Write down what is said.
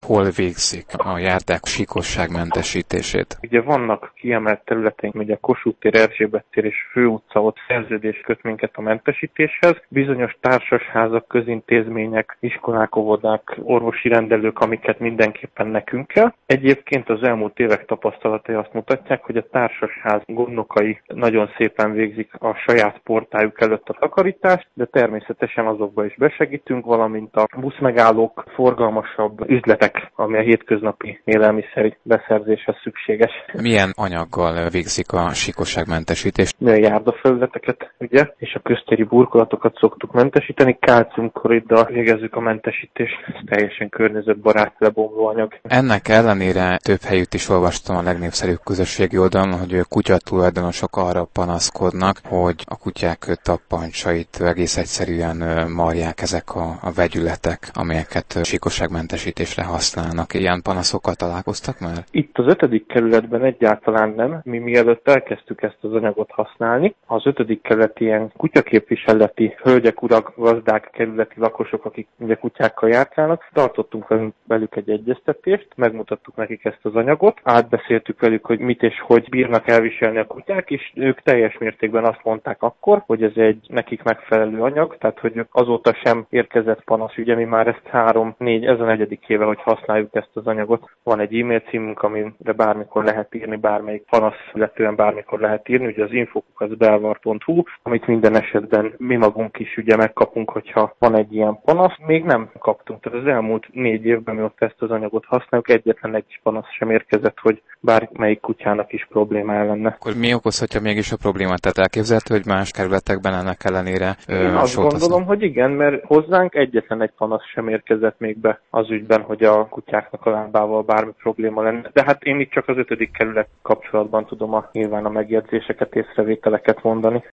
hol végzik a járdák síkosságmentesítését? Ugye vannak kiemelt területeink, ugye Kossuth tér, Erzsébet tér és Főutca, ott szerződés köt minket a mentesítéshez. Bizonyos társasházak, közintézmények, iskolák, óvodák, orvosi rendelők, amiket mindenképpen nekünk kell. Egyébként az elmúlt évek tapasztalatai azt mutatják, hogy a társasház gondnokai nagyon szépen végzik a saját portájuk előtt a takarítást, de természetesen azokba is besegítünk, valamint a buszmegállók, forgalmasabb üzletek, ami a hétköznapi élelmiszeri beszerzéshez szükséges. Milyen anyaggal végzik a síkosságmentesítést? Mi a járdafelületeket, ugye, és a köztéri burkolatokat szoktuk mentesíteni, kálciumkloriddal végezzük a mentesítést, ez teljesen környezetbarát lebomló anyag. Ennek ellenére több helyütt is olvastam a legnépszerűbb közösségi oldalon, hogy kutyatulajdonosok arra panaszkodnak, hogy a kutyák tappancsait egész egyszerűen marják ezek a vegyületek, amelyeket síkosságmentesítésre használnak. Ilyen panaszokkal találkoztak már? Itt az 5. kerületben egyáltalán nem. Mi mielőtt elkezdtük ezt az anyagot használni, az 5. kerület ilyen kutyaképviseleti hölgyek, urak, gazdák, kerületi lakosok, akik ugye kutyákkal járkálnak, tartottunk velük egy egyeztetést, megmutattuk nekik ezt az anyagot, átbeszéltük velük, hogy mit és hogy bírnak elviselni a kutyák, és ők teljes mértékben azt mondták akkor, hogy ez egy nekik megfelelő anyag, tehát hogy azóta sem érkezett panasz. Ugye mi már ezt 3-4, ez a 4. éve, hogy használjuk ezt az anyagot. Van egy e-mail címünk, amire bármikor lehet írni, bármelyik panasz illetően bármikor lehet írni, ugye az info@belvar.hu, amit minden esetben mi magunk is ugye megkapunk, hogyha van egy ilyen panasz. Még nem kaptunk, tehát az elmúlt 4 évben, mióta ezt az anyagot használjuk, egyetlen egy panasz sem érkezett, hogy bármelyik kutyának is problémája lenne. Akkor mi okozhatja mégis a problémát? Tehát elképzelhető, hogy más kerületekben ennek ellenére Én azt gondolom, hogy igen, mert hozzánk egyetlen egy panasz sem érkezett még be az ügyben, hogy a kutyáknak a lábával bármi probléma lenne. De hát én itt csak az 5. kerület kapcsolatban tudom nyilván a megjegyzéseket, észrevételeket mondani.